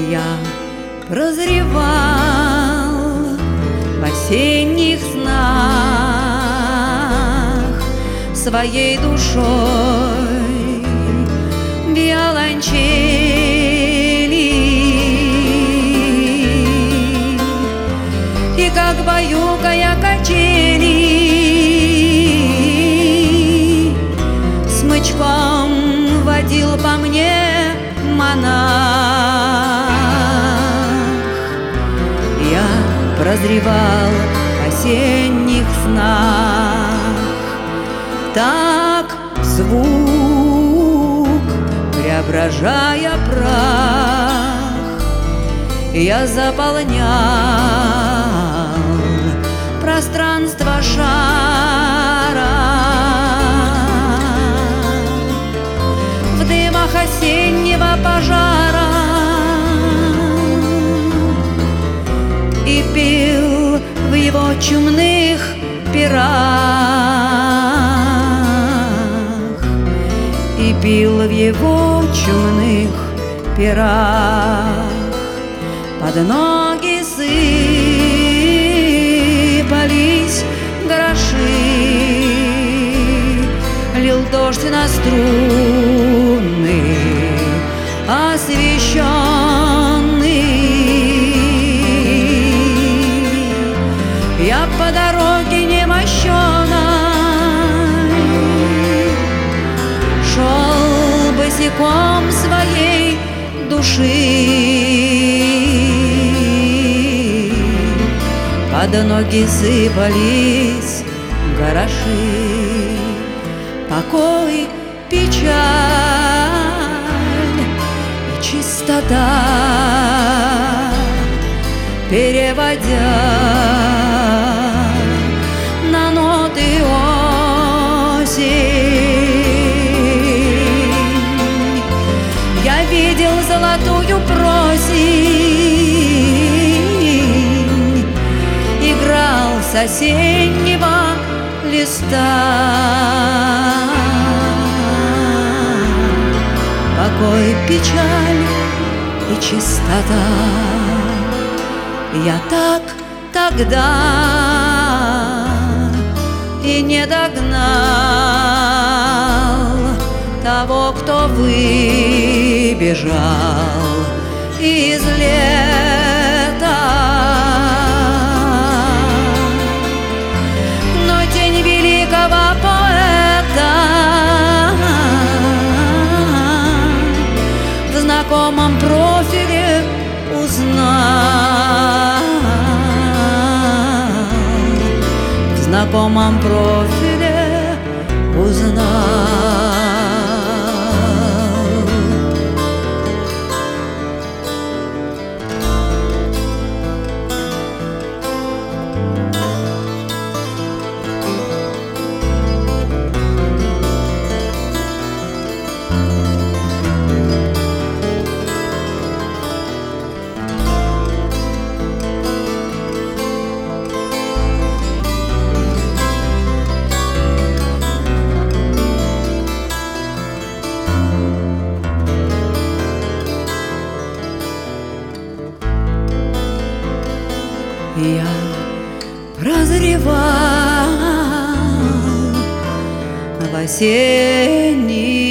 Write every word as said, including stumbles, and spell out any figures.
Я прозревал в осенних снах своей душой виолончели, и как баюкая качели смычком водил по мне монах. Я прозревал в осенних снах, так звук преображая прах, я заполнял пространство шара. В дымах осеннего пожара и пил в его чумных пирах, и пил в его чумных пирах. Под ноги сыпались гроши, лил дождь на струны освещенный. Я по дороге немощеной шел босиком своей души. Под ноги сыпались гороши. Покой, печаль и чистота, переводя на ноты осень. Я видел золотую просень, играл с осеннего листа. Покой, печаль и чистота. Я так тогда и не догнал того, кто выбежал из лета. Но тень великого поэта в знакомом профиле узнал, в знакомом профиле узнал. Я прозревал в осенний